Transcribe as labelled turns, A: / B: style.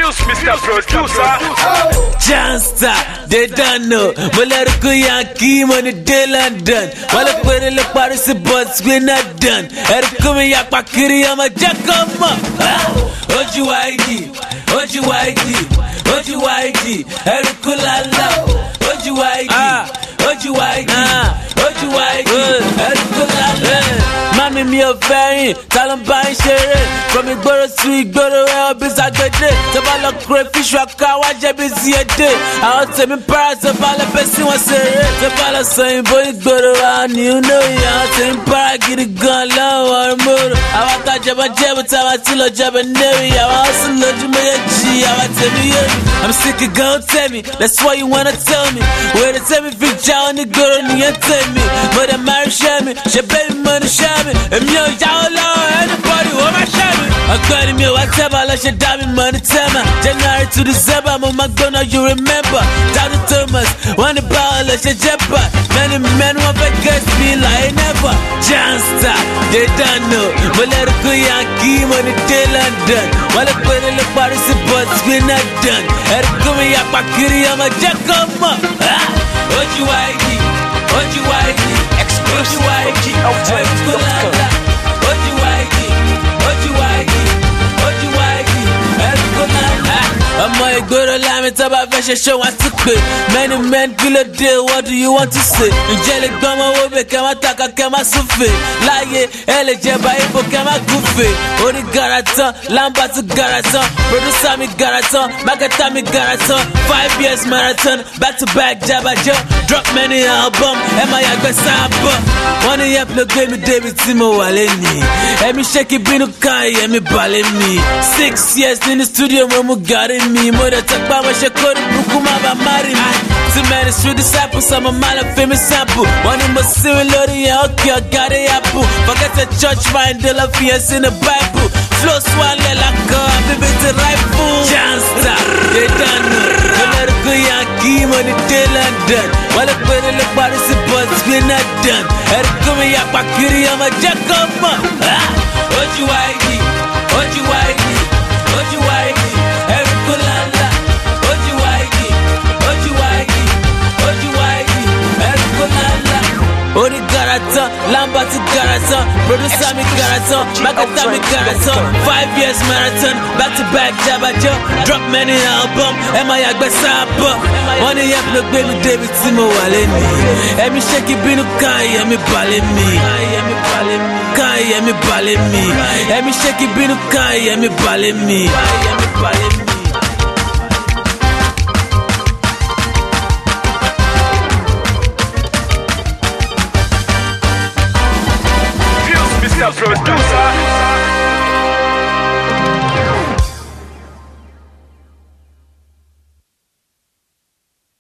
A: Fuse, Mr. Producer.
B: Jansta, they don't know. Malarico Yankee, money de London. While I put in the Paris, but we're not done. Ericumi Yapakiri, I'm a Jacoma. Oju ID, Oju ID, Oju ID, Ericulala, Oju ID, Oju ID, Oju ID, Ericulala. Mami mi ò fẹ́yìn, ta ló ń bá ń ṣeré? From ìgboro sí ìgboro ẹ̀ ọbí sàgbédé. Tó bá lọ kúrò fíṣù àká wá jẹ́bi sí èdè. Àwọn tèmi para tó bá lọ fẹ́ sí wọn ṣeré. Tó bá lọ sọ ìbò ìgboro wa ni ó lóye. Àwọn tèmi para gidi gan lọ́wọ́ ọ̀rùnmọ́rò. Àwọn àtàjọba jẹ́bi táwa tí lọ jẹ́bi nẹ́rì. Àwọn ọ̀sùn lójú méjèèjì, àwọn tèmi yéri. I'm sick of gon' tell me, that's why you wanna tell me. Where they tell me fi já wọn ní gbòòrò nìyẹn tell me. But I'm married share me, ṣe baby money share me. Èmi ò jáwọ́ lọ́wọ́ anybody wọ́n máa ṣẹ́ mi. Ọ̀gbẹ́ni mi ò wá tẹ́bà lọ́ṣẹ̀ dá mi mọ́ ní tẹ́mà. January to December mo máa gbóná you remember. Daddy Thomas wọ́n ní báwo lọ́ṣẹ̀ jẹ́bà. Many men wọ́n fẹ́ guess me like never. Jansta they don't know. Mo lẹ́rù kó Yankee mo ní dé London. Wọ́n lè pèrè lè parí sí but we not done. Ẹ̀rù kó mi yàpá kiri ọmọ jẹ́ kó mọ̀. Ojú ID, Ojú ID, Ojú ID, Ericulala. Ojú ID, Ojú ID, Ojú ID, Ericulala. Ọmọ ìgboro láàmì tó bá fẹ́ ṣe ṣé wọ́n ti pè. Many men kí ló dé, what do you want to say? Ǹjẹ́ lè gbọ́n ọmọ owó bẹ̀ kẹ́ máa taka kẹ́ máa súnfè? Láyé ẹ lè jẹ báyìí bò kẹ́ máa gúnfè. Orí gara tán, lámbà tún gara tán. Producer mi gara tán, marketer mi gara tán. 5 years marathon, back to back jabajọ́. Drop many album, ẹ máa yàgbẹ́ sábọ̀. Wọ́n ní yẹn ló gbé mi débi tí mo wà lẹ́nìí. Ẹ̀mí ṣé kí bínú kan ẹ̀mí balẹ̀ mi. 6 years nínú studio mo mú gàrí mi. Mo dẹ̀ tẹ́ pa mo ṣe kórè burúkú má bàa má rí mi. Too many street disciples, ọmọ máa lọ fi mi sample. Wọ́n ní mo sinmi lórí yẹn, ókè ọ̀gá rẹ̀ yàpù. Forget the church mind, they love fi yẹn sínú Bible. Flow swallow lakọ, bíbí ti rifle. Jansta, they don't know. Mo lẹ́rù kó Yankee, mo ní dé London. Wọ́n lè pèrè lè parí sí but we not done. Ẹ̀rù kó mi yàpá kiri ọmọ jẹ́ kó mọ̀. Ojú ID, Ojú ID, Ojú ID, Ericulala. Ojú ID, Ojú ID, Ojú ID, Ericulala. Orí gara tán, lámbà tún gara tán. Producer mi gara tán, marketer mi gara tán. 5 years marathon, back to back jabajọ́. Drop many album, ẹ máa yàgbẹ́ sábọ̀. Wọ́n ní yẹn ló gbé mi débi tí mo wà lẹ́nìí. Ẹ̀mí ṣé kí bínú kan ẹ̀mí balẹ̀ mi. Kan ẹ̀mí balẹ̀ mi. Ẹ̀mí ṣé kí bínú kan ẹ̀mí balẹ̀ mi.
A: Fuse, Mr. Producer.